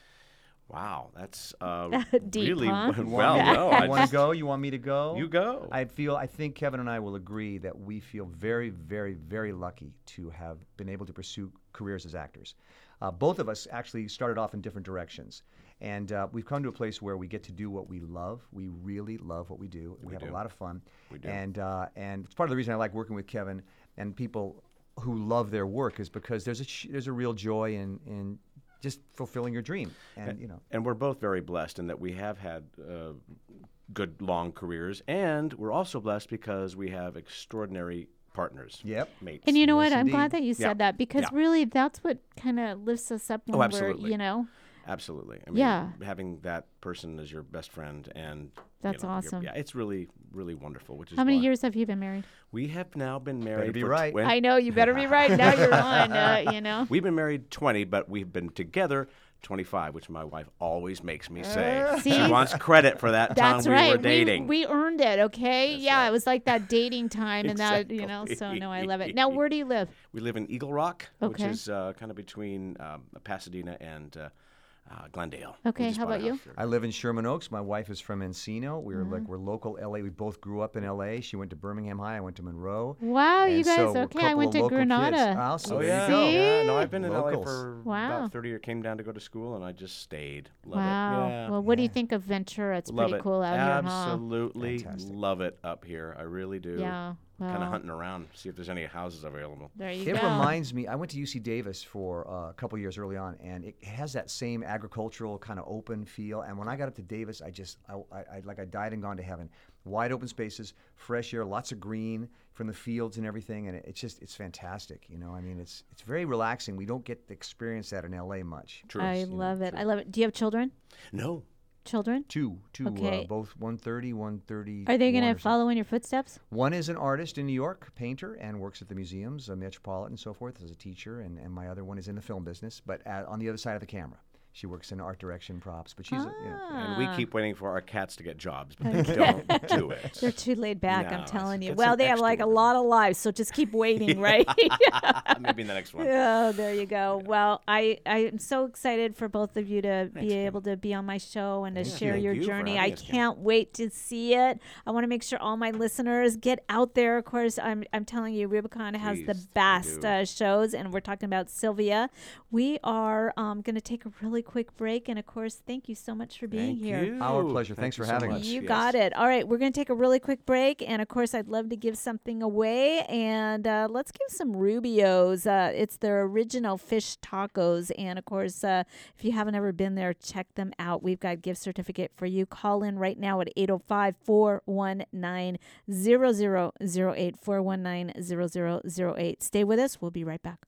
Wow, that's uh, Deep, really huh? You well. want me- No, you I want to just- go? You want me to go? You go. I feel. I think Kevin and I will agree that we feel very, very, very lucky to have been able to pursue careers as actors. Uh, both of us actually started off in different directions, and uh, we've come to a place where we get to do what we love. We really love what we do. We, We have do. a lot of fun. We do. And uh, and it's part of the reason I like working with Kevin and people who love their work is because there's a ch- there's a real joy in in just fulfilling your dream. And you know. And we're both very blessed in that we have had uh, good long careers, and we're also blessed because we have extraordinary partners. Yep. Mates. And you know Yes, what? I'm glad indeed. that you said Yeah. that because Yeah. really that's what kind of lifts us up when Oh, we're, absolutely. you know. Absolutely. I mean, Yeah. having that person as your best friend and you That's know, you're- awesome. Yeah, it's really, really wonderful. Which is How many why years have you been married? we have now been married. be for right. twen- I know you better be right. Now you're on, uh, you know. We've been married twenty, but we've been together twenty-five, which my wife always makes me say. See? She wants credit for that That's time right. we were dating. We, we earned it, okay? That's yeah, right. it was like that dating time and that, you know, so no, I love it. Now, where do you live? We live in Eagle Rock, which Okay. is uh, kind of between um, Pasadena and uh, uh, Glendale. Okay, We just how bought a about you? house there. I live in Sherman Oaks. My wife is from Encino. We're Mm-hmm. like we're local L A. We both grew up in L A. She went to Birmingham High. I went to Monroe. Wow, you And guys, so we're a okay, I couple went of to local kids. Granada. Oh, so Oh there yeah, you go. yeah. No, I've been in Locals. L A for Wow. about thirty years. Came down to go to school, and I just stayed. Love Wow. it. Yeah. Well, what do you Yeah. think of Ventura? It's Love pretty it. cool out here, huh? Absolutely Fantastic. love it up here. I really do. Yeah. Well, Kind of hunting around, see if there's any houses available. there you It go. reminds me. I went to U C Davis for uh, a couple years early on, and it has that same agricultural kind of open feel. And when I got up to Davis, I just, I, I, I like I died and gone to heaven. Wide open spaces, fresh air, lots of green from the fields and everything, and it, it's just, it's fantastic. You know, I mean, it's it's very relaxing. We don't get to experience that in L A much. True. I You know, love it. true. I love it. Do you have children? No. Children? Two, two, Okay. uh, both one thirty, one thirty. Are they going to follow in your footsteps? One is an artist in New York, painter, and works at the museums, uh, Metropolitan and so forth, as a teacher. And, and my other one is in the film business, but at, on the other side of the camera. She works in art direction, props, but she's, a, you know, And we Ah. keep waiting for our cats to get jobs, but they don't do it. They're too laid back, No, I'm telling you. get Well, some they have extra like a ones. lot of lives, so just keep waiting, right? Maybe in the next one. Oh, there you go. Well, I I am so excited for both of you to be Thanks, Kim. able to be on my show and to Thank share you. your Thank you for journey. having I us, Kim. can't wait to see it. I want to make sure all my listeners get out there. Of course, I'm I'm telling you, Rubicon has the Please, we best do. uh, shows, and we're talking about Sylvia. We are um, going to take a really quick break, and of course, thank you so much for being Thank here. you. Our pleasure. Thank Thanks you for so having much. us. You Yes. got it. All right, we're going to take a really quick break. And of course, I'd love to give something away. And uh, let's give some Rubio's. Uh, it's their original fish tacos. And of course, uh, if you haven't ever been there, check them out. We've got a gift certificate for you. Call in right now at eight oh five, four one nine, zero zero zero eight, four one nine, zero zero zero eight. Stay with us. We'll be right back.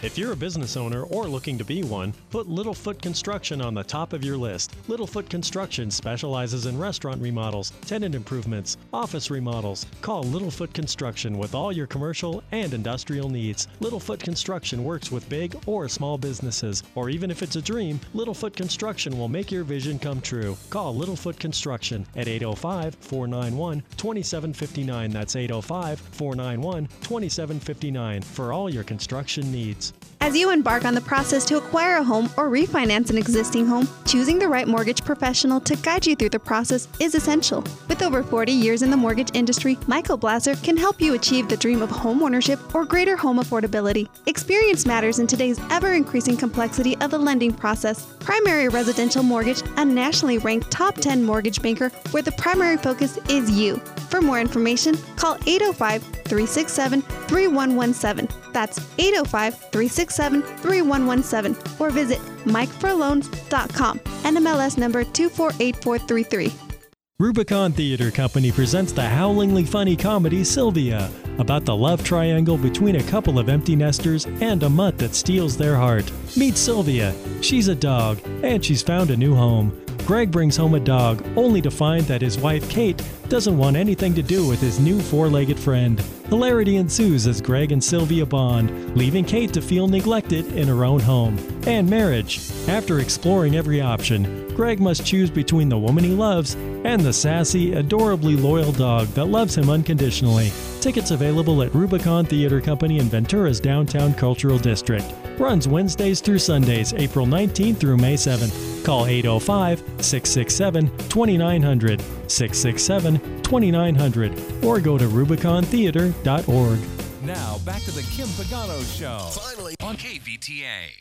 If you're a business owner or looking to be one, put Littlefoot Construction on the top of your list. Littlefoot Construction specializes in restaurant remodels, tenant improvements, office remodels. Call Littlefoot Construction with all your commercial and industrial needs. Littlefoot Construction works with big or small businesses, or even if it's a dream, Littlefoot Construction will make your vision come true. Call Littlefoot Construction at eight oh five, four nine one, two seven five nine. That's eight oh five, four nine one, two seven five nine for all your construction needs. As you embark on the process to acquire a home or refinance an existing home, choosing the right mortgage professional to guide you through the process is essential. With over forty years in the mortgage industry, Michael Blaser can help you achieve the dream of home ownership or greater home affordability. Experience matters in today's ever-increasing complexity of the lending process. Primary Residential Mortgage, a nationally ranked top ten mortgage banker where the primary focus is you. For more information, call eight oh five, three six seven, three one one seven. That's eight oh five, three six seven, three one one seven or visit mike for loans dot com. N M L S number two four eight four three three. Rubicon Theater Company presents the howlingly funny comedy Sylvia, about the love triangle between a couple of empty nesters and a mutt that steals their heart. Meet Sylvia. She's a dog, and she's found a new home. Greg brings home a dog, only to find that his wife, Kate, doesn't want anything to do with his new four-legged friend. Hilarity ensues as Greg and Sylvia bond, leaving Kate to feel neglected in her own home. And marriage. After exploring every option, Greg must choose between the woman he loves and the sassy, adorably loyal dog that loves him unconditionally. Tickets available at Rubicon Theater Company in Ventura's downtown cultural district. Runs Wednesdays through Sundays, April nineteenth through May seventh. Call eight oh five, six six seven, two nine zero zero, six six seven, two nine zero zero, or go to rubicon theater dot org. Now, back to the Kim Pagano Show. Finally on K V T A.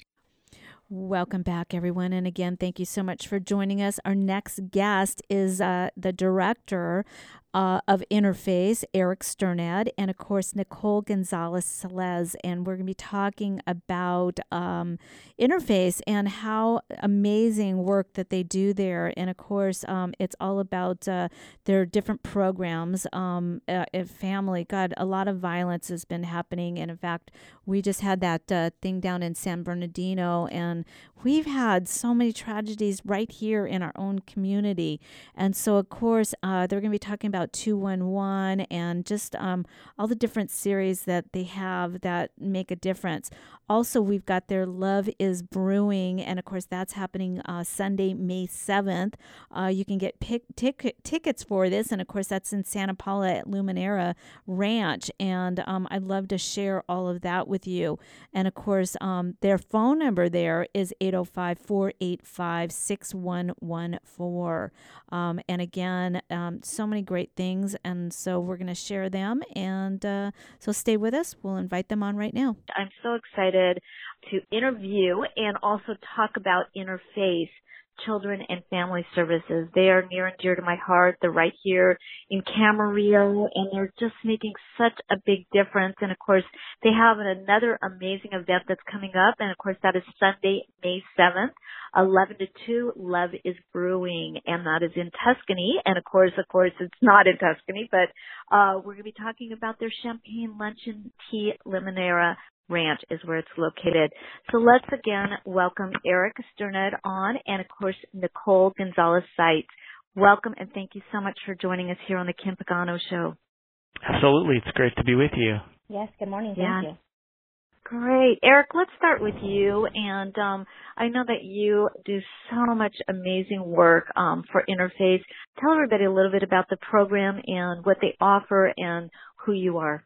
Welcome back, everyone. And again, thank you so much for joining us. Our next guest is uh, the director uh, of Interface, Eric Sternad, and of course, Nicole Gonzalez-Celez. And we're going to be talking about um, Interface and how amazing work that they do there. And of course, um, it's all about uh, their different programs. Um, uh, family, God, a lot of violence has been happening. And in fact, we just had that uh, thing down in San Bernardino, and we've had so many tragedies right here in our own community. And so, of course, uh, they're going to be talking about two one one and just um, all the different series that they have that make a difference. Also, we've got their Love is Brewing, and of course, that's happening uh, Sunday, May seventh. Uh, you can get pick, tic- tickets for this, and of course, that's in Santa Paula at Luminera Ranch, and um, I'd love to share all of that with you. And of course, um, their phone number there is eight oh five, four eight five, six one one four. Um, and again, um, so many great things, and so we're going to share them, and uh, so stay with us. We'll invite them on right now. I'm so excited to interview and also talk about Interface Children and Family Services. They are near and dear to my heart. They're right here in Camarillo, and they're just making such a big difference. And of course, they have another amazing event that's coming up, and of course, that is Sunday, May seventh, eleven to two, Love is Brewing, and that is in Tuscany. And of course, of course, it's not in Tuscany, but uh, we're going to be talking about their Champagne Luncheon Tea Limonera Ranch is where it's located. So let's again welcome Eric Sternad on, and of course, Nicole Gonzalez-Seitz. Welcome, and thank you so much for joining us here on the Kim Pagano Show. Absolutely. It's great to be with you. Yes, good morning. Yeah. Thank you. Great. Eric, let's start with you. And um, I know that you do so much amazing work um, for Interface. Tell everybody a little bit about the program and what they offer and who you are.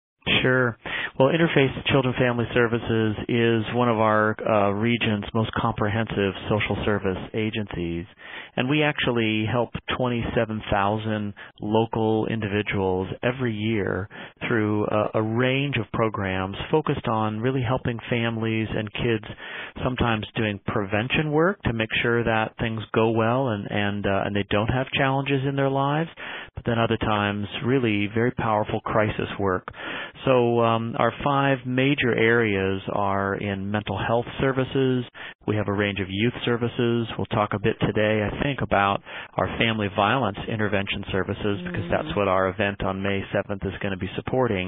Sure. Well, Interface Children Family Services is one of our uh, region's most comprehensive social service agencies, and we actually help twenty-seven thousand local individuals every year through a, a range of programs focused on really helping families and kids, sometimes doing prevention work to make sure that things go well and and, uh, and they don't have challenges in their lives, but then other times really very powerful crisis work. So um, our five major areas are in mental health services. We have a range of youth services. We'll talk a bit today, I think, about our family violence intervention services, because that's what our event on May seventh is going to be supporting.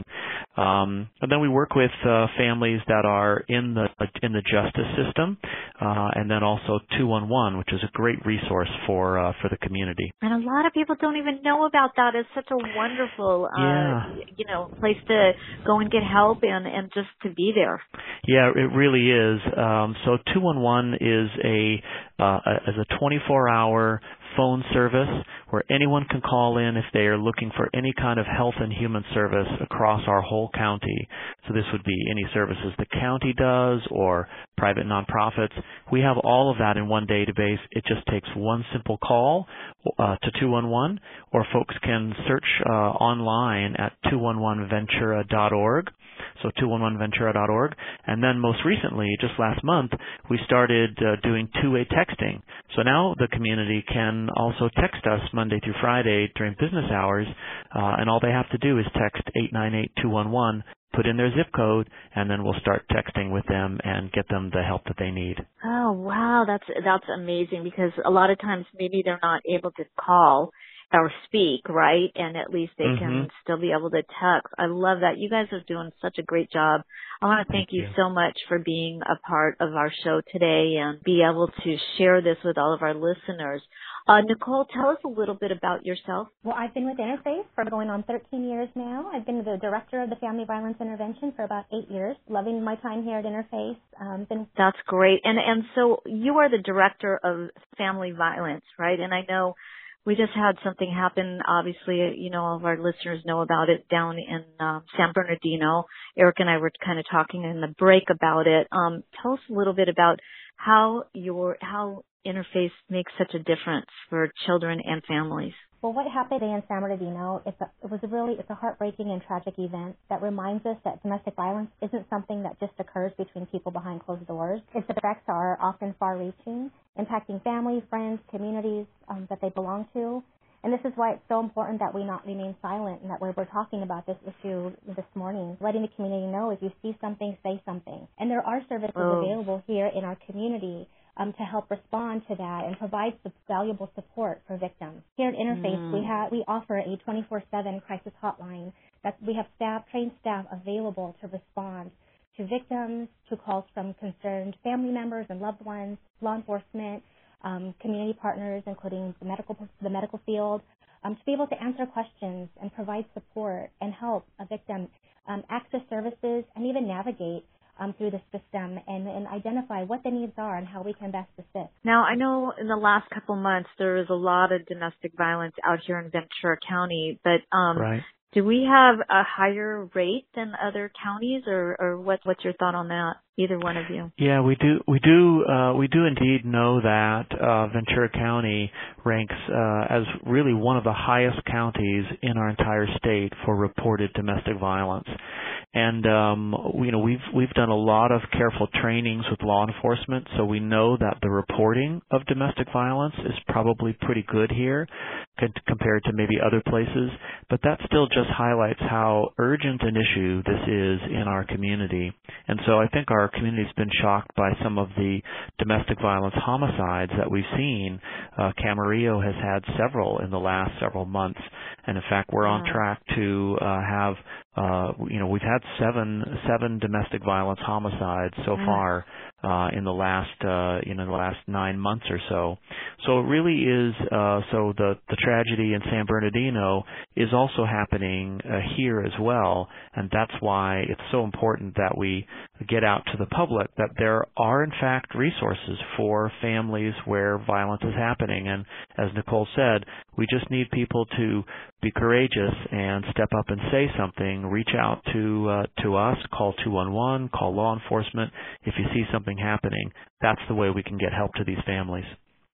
Um, and then we work with uh, families that are in the in the justice system, uh, and then also two one one, which is a great resource for uh, for the community. And a lot of people don't even know about that. It's such a wonderful, uh, Yeah. you know, place to go and get help and, and just to be there. Yeah, it really is. Um, so two one one is a uh, is a twenty-four hour phone service where anyone can call in if they are looking for any kind of health and human service across our whole county. So this would be any services the county does or private nonprofits. We have all of that in one database. It just takes one simple call uh, to two one one, or folks can search uh, online at two one one ventura dot org. So two one one ventura dot org. And then most recently, just last month, we started uh, doing two-way texting. So now the community can also text us Monday through Friday during business hours, uh, and all they have to do is text eight nine eight two one one, put in their zip code, and then we'll start texting with them and get them the help that they need. Oh, wow. That's, that's amazing, because a lot of times maybe they're not able to call or speak, right? And at least they Mm-hmm. can still be able to text. I love that. You guys are doing such a great job. I want to thank, Thank you you. so much for being a part of our show today and be able to share this with all of our listeners. Uh, Nicole, tell us a little bit about yourself. Well, I've been with Interface for going on thirteen years now. I've been the director of the Family Violence Intervention for about eight years. Loving my time here at Interface. Um, been That's great. And and so you are the director of family violence, right? And I know we just had something happen. Obviously, you know, all of our listeners know about it down in uh, San Bernardino. Eric and I were kind of talking in the break about it. Um, tell us a little bit about how your how Interface makes such a difference for children and families. Well, what happened in San Bernardino, it's a, it was a really, it's a heartbreaking and tragic event that reminds us that domestic violence isn't something that just occurs between people behind closed doors. Its effects are often far-reaching, impacting families, friends, communities um, that they belong to. And this is why it's so important that we not remain silent and that we're, we're talking about this issue this morning, letting the community know if you see something, say something. And there are services Oh. available here in our community Um, to help respond to that and provide some valuable support for victims. Here at Interface, Mm. we have we offer a twenty-four seven crisis hotline. That we have staff, trained staff available to respond to victims, to calls from concerned family members and loved ones, law enforcement, um, community partners, including the medical the medical field, um, to be able to answer questions and provide support and help a victim um, access services and even navigate Um, through the system and, and identify what the needs are and how we can best assist. Now, I know in the last couple months there is a lot of domestic violence out here in Ventura County, but um, Right. do we have a higher rate than other counties, or, or what, what's your thought on that? Either one of you. Yeah, we do. We do. Uh, we do indeed know that uh, Ventura County ranks uh, as really one of the highest counties in our entire state for reported domestic violence. And um, you know, we've we've done a lot of careful trainings with law enforcement, so we know that the reporting of domestic violence is probably pretty good here compared to maybe other places. But that still just highlights how urgent an issue this is in our community. And so I think our community's been shocked by some of the domestic violence homicides that we've seen. Uh, Camarillo has had several in the last several months, and in fact, we're on Wow. track to uh, have. Uh, you know, we've had seven seven domestic violence homicides so Wow. far uh, in the last uh, you know the last nine months or so. So it really is. Uh, so the the tragedy in San Bernardino is also happening uh, here as well, and that's why it's so important that we get out to the public that there are in fact resources for families where violence is happening. And as Nicole said, we just need people to be courageous and step up and say something. Reach out to uh, to us, call two one one, call law enforcement. If you see something happening, that's the way we can get help to these families.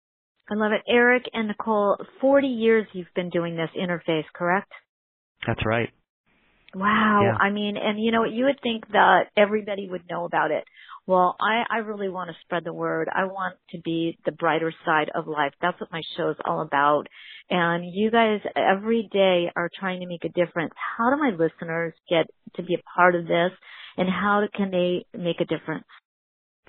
I love it. Eric and Nicole, forty years you've been doing this Interface, correct? That's right. Wow. Yeah. I mean, and you know, you would think that everybody would know about it. Well, I, I really want to spread the word. I want to be the brighter side of life. That's what my show is all about. And you guys every day are trying to make a difference. How do my listeners get to be a part of this, and how can they make a difference?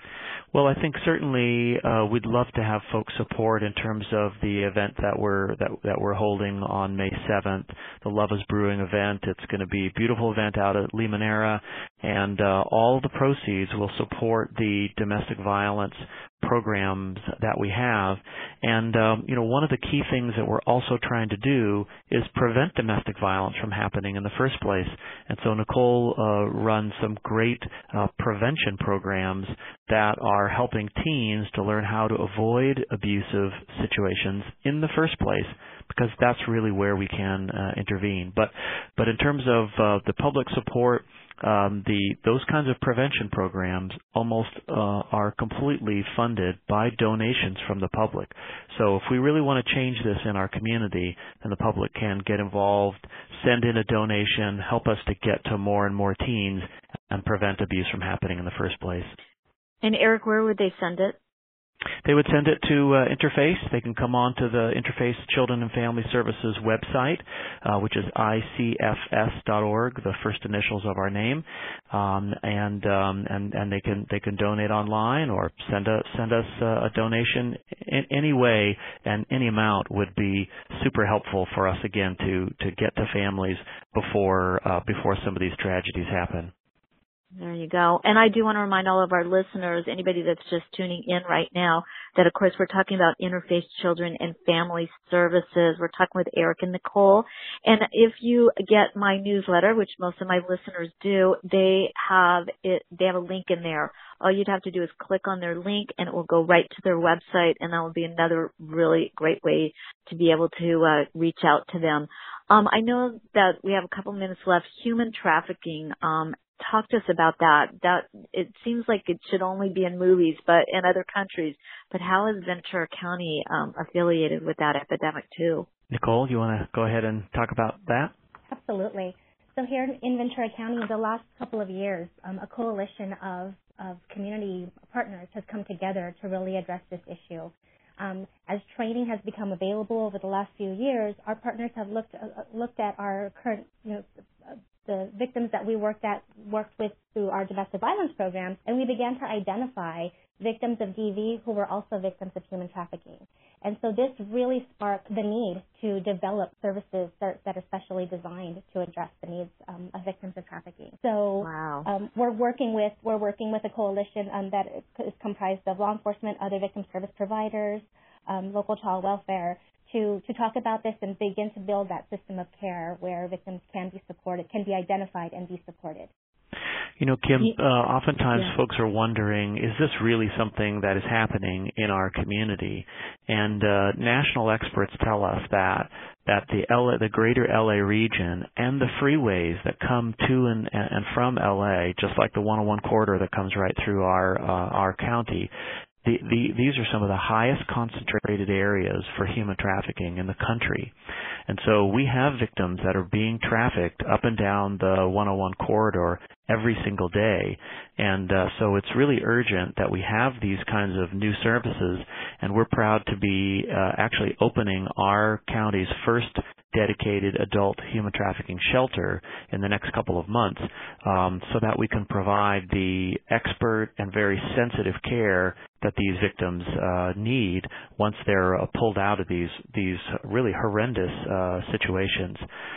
Well, I think certainly uh, we'd love to have folks support in terms of the event that we're that, that we're holding on May seventh, the Love is Brewing event. It's going to be a beautiful event out at Limoneira, and uh, all the proceeds will support the domestic violence programs that we have. And, um, you know, one of the key things that we're also trying to do is prevent domestic violence from happening in the first place. And so Nicole uh, runs some great uh, prevention programs that are helping teens to learn how to avoid abusive situations in the first place, because that's really where we can uh, intervene. But, but in terms of uh, the public support, Um, the those kinds of prevention programs almost uh, are completely funded by donations from the public. So if we really want to change this in our community, then the public can get involved, send in a donation, help us to get to more and more teens and prevent abuse from happening in the first place. And Eric, where would they send it? They would send it to uh, Interface. They can come on to the Interface Children and Family Services website, uh, which is I C F S dot org, the first initials of our name, um, and, um, and and they can they can donate online or send a send us a, a donation in any way, and any amount would be super helpful for us again to to get to families before uh, before some of these tragedies happen. There you go. And I do want to remind all of our listeners, anybody that's just tuning in right now, that of course we're talking about Interface Children and Family Services. We're talking with Eric and Nicole. And if you get my newsletter, which most of my listeners do, they have it, they have a link in there. All you'd have to do is click on their link and it will go right to their website, and that will be another really great way to be able to uh, reach out to them. Um, I know that we have a couple minutes left. Human trafficking. Um, Talk to us about that. That it seems like it should only be in movies, but in other countries. But how is Ventura County um, affiliated with that epidemic too? Nicole, you want to go ahead and talk about that? Absolutely. So here in Ventura County, the last couple of years, um, a coalition of, of community partners has come together to really address this issue. Um, as training has become available over the last few years, our partners have looked uh, looked at our current, you know, the victims that we worked at worked with through our domestic violence programs, and we began to identify victims of D V who were also victims of human trafficking. And so this really sparked the need to develop services that, that are specially designed to address the needs um, of victims of trafficking. So wow. um, we're working with we're working with a coalition um, that is comprised of law enforcement, other victim service providers, um, local child welfare, to, to talk about this and begin to build that system of care where victims can be supported, can be identified and be supported. You know, Kim, uh, oftentimes yeah. folks are wondering, is this really something that is happening in our community? And uh, national experts tell us that that the L A, the greater L A region and the freeways that come to and, and from L A, just like the one oh one corridor that comes right through our uh, our county, The, the, these are some of the highest concentrated areas for human trafficking in the country. And so we have victims that are being trafficked up and down the one oh one corridor every single day. And uh, so it's really urgent that we have these kinds of new services, and we're proud to be uh, actually opening our county's first dedicated adult human trafficking shelter in the next couple of months, um, so that we can provide the expert and very sensitive care that these victims uh, need once they're uh, pulled out of these these really horrendous uh, situations.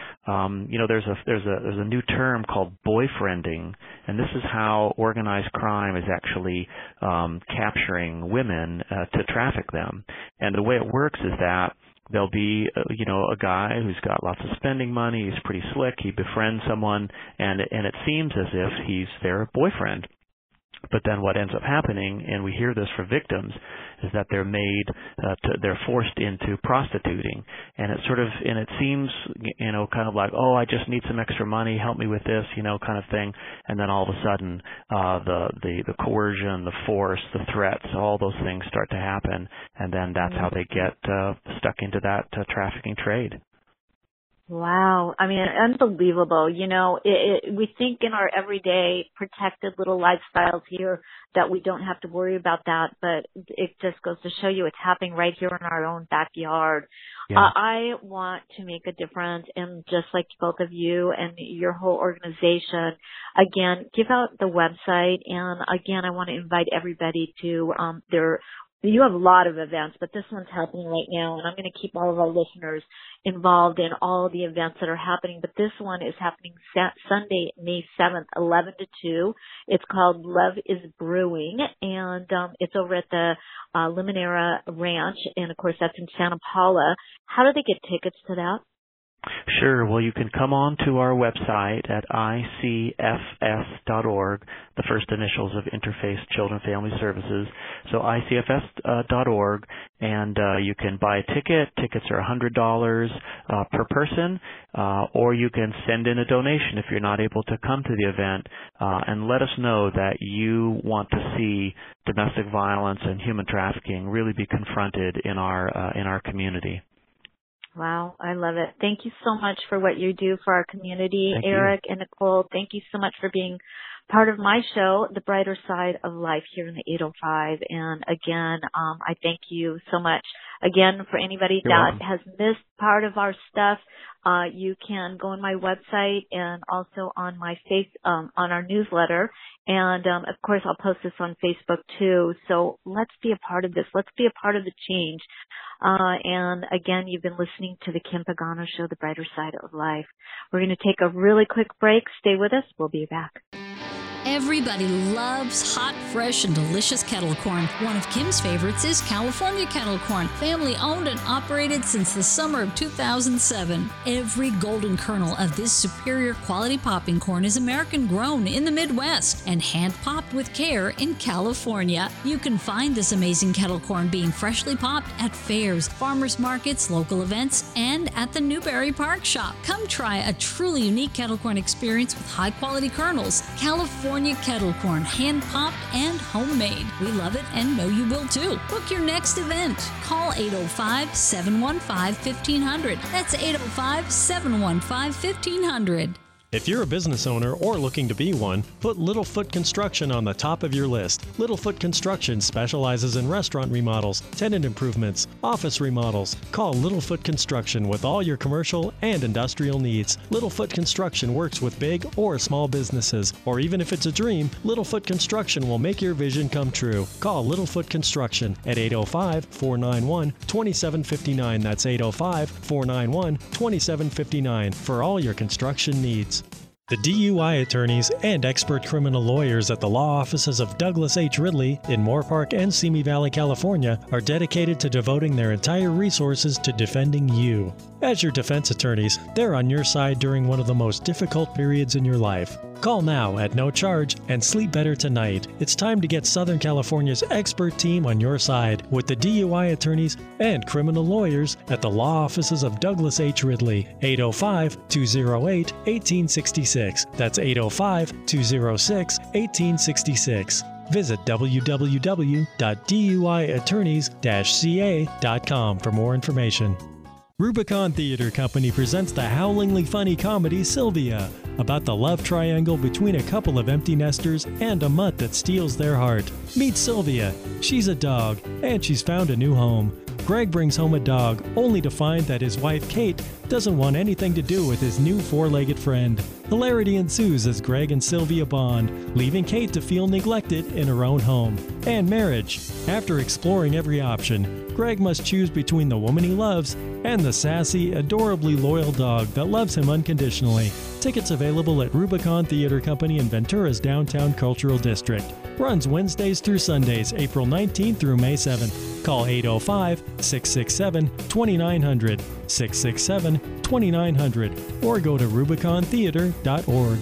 Um, you know, there's a there's a there's a new term called boyfriending, and this is how organized crime is actually um, capturing women uh, to traffic them. And the way it works is that there'll be, uh, you know, a guy who's got lots of spending money. He's pretty slick. He befriends someone, and and it seems as if he's their boyfriend. But then what ends up happening, and we hear this from victims, is that they're made, uh, to, they're forced into prostituting. And it sort of, and it seems, you know, kind of like, oh, I just need some extra money, help me with this, you know, kind of thing. And then all of a sudden, uh, the, the, the coercion, the force, the threats, all those things start to happen. And then that's how they get uh, stuck into that uh, trafficking trade. Wow. I mean, unbelievable. You know, it, it, we think in our everyday protected little lifestyles here that we don't have to worry about that, but it just goes to show you it's happening right here in our own backyard. Yeah. Uh, I want to make a difference, and just like both of you and your whole organization, again, give out the website, and again, I want to invite everybody to um, their. You have a lot of events, but this one's happening right now, and I'm going to keep all of our listeners involved in all the events that are happening. But this one is happening sa- Sunday, May seventh, eleven to two. It's called Love is Brewing, and um, it's over at the uh, Limonera Ranch, and of course that's in Santa Paula. How do they get tickets to that? Sure. Well, you can come on to our website at I C F S dot org, the first initials of Interface Children Family Services. So I C F S dot org, and uh, you can buy a ticket. Tickets are one hundred dollars uh, per person, uh, or you can send in a donation if you're not able to come to the event, uh, and let us know that you want to see domestic violence and human trafficking really be confronted in our uh, in our community. Wow, I love it. Thank you so much for what you do for our community, Thank Eric you. and Nicole. Thank you so much for being part of my show, The Brighter Side of Life, here in the eight oh five. And again, um, I thank you so much. Again, for anybody You're that welcome. has missed part of our stuff, uh, you can go on my website and also on my face, um, on our newsletter. And, um, of course, I'll post this on Facebook too. So let's be a part of this. Let's be a part of the change. Uh, and again, you've been listening to the Kim Pagano Show, The Brighter Side of Life. We're going to take a really quick break. Stay with us. We'll be back. Everybody loves hot, fresh, and delicious kettle corn. One of Kim's favorites is California kettle corn, family owned and operated since the summer of two thousand seven. Every golden kernel of this superior quality popping corn is American grown in the Midwest and hand popped with care in California. You can find this amazing kettle corn being freshly popped at fairs, farmers markets, local events, and at the Newberry Park Shop. Come try a truly unique kettle corn experience with high quality kernels. California kettle corn, hand popped and homemade. We love it and know you will too. Book your next event. Call eight oh five, seven one five, fifteen hundred. That's eight oh five, seven one five, fifteen hundred. If you're a business owner or looking to be one, put Littlefoot Construction on the top of your list. Littlefoot Construction specializes in restaurant remodels, tenant improvements, office remodels. Call Littlefoot Construction with all your commercial and industrial needs. Littlefoot Construction works with big or small businesses, or even if it's a dream, Littlefoot Construction will make your vision come true. Call Littlefoot Construction at eight oh five, four nine one, two seven five nine. That's eight oh five, four nine one, two seven five nine for all your construction needs. The D U I attorneys and expert criminal lawyers at the law offices of Douglas H. Ridley in Moorpark and Simi Valley, California, are dedicated to devoting their entire resources to defending you. As your defense attorneys, they're on your side during one of the most difficult periods in your life. Call now at no charge and sleep better tonight. It's time to get Southern California's expert team on your side with the D U I attorneys and criminal lawyers at the law offices of Douglas H. Ridley, eight oh five, two oh eight, one eight six six. That's eight oh five, two oh six, one eight six six. Visit w w w dot d u i attorneys dash c a dot com for more information. Rubicon Theater Company presents the howlingly funny comedy Sylvia, about the love triangle between a couple of empty nesters and a mutt that steals their heart. Meet Sylvia. She's a dog, and she's found a new home. Greg brings home a dog, only to find that his wife, Kate, doesn't want anything to do with his new four-legged friend. Hilarity ensues as Greg and Sylvia bond, leaving Kate to feel neglected in her own home. And marriage. After exploring every option, Greg must choose between the woman he loves and the sassy, adorably loyal dog that loves him unconditionally. Tickets available at Rubicon Theater Company in Ventura's downtown cultural district. Runs Wednesdays through Sundays, April nineteenth through May seventh. Call eight oh five, six six seven, two nine zero zero, six six seven, two nine zero zero, or go to rubicon theater dot org.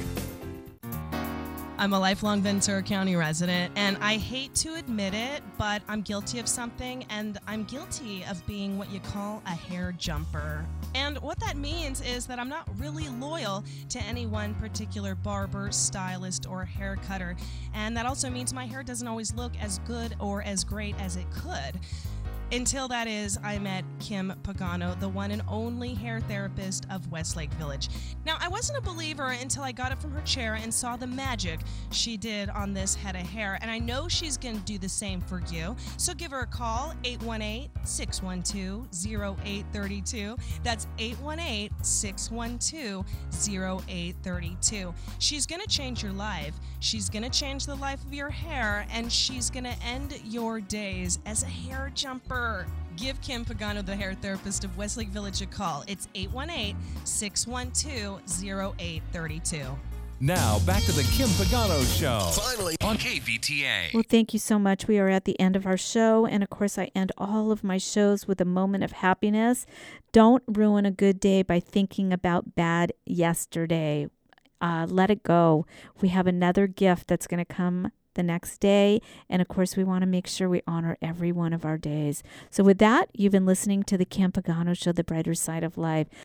I'm a lifelong Ventura County resident, and I hate to admit it, but I'm guilty of something, and I'm guilty of being what you call a hair jumper. And what that means is that I'm not really loyal to any one particular barber, stylist, or hair cutter. And that also means my hair doesn't always look as good or as great as it could. Until that is, I met Kim Pagano, the one and only hair therapist of Westlake Village. Now, I wasn't a believer until I got up from her chair and saw the magic she did on this head of hair, and I know she's going to do the same for you. So give her a call, eight one eight, six one two, zero eight three two. That's eight one eight, six one two, zero eight three two. She's going to change your life. She's going to change the life of your hair, and she's going to end your days as a hair jumper. Give Kim Pagano, the hair therapist of Westlake Village, a call. It's eight one eight, six one two, zero eight three two. Now, back to the Kim Pagano Show. Finally, on K V T A. Well, thank you so much. We are at the end of our show. And of course, I end all of my shows with a moment of happiness. Don't ruin a good day by thinking about bad yesterday. Uh, let it go. We have another gift that's going to come the next day. And of course, we want to make sure we honor every one of our days. So with that, you've been listening to the Kim Pagano Show, The Brighter Side of Life.